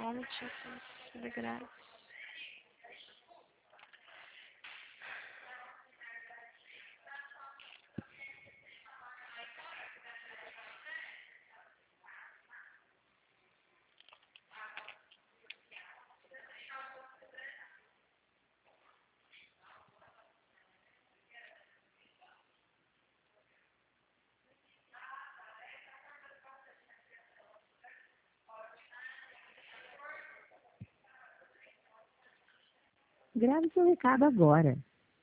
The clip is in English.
nome de Jesus. Dê graça. Grave seu recado agora.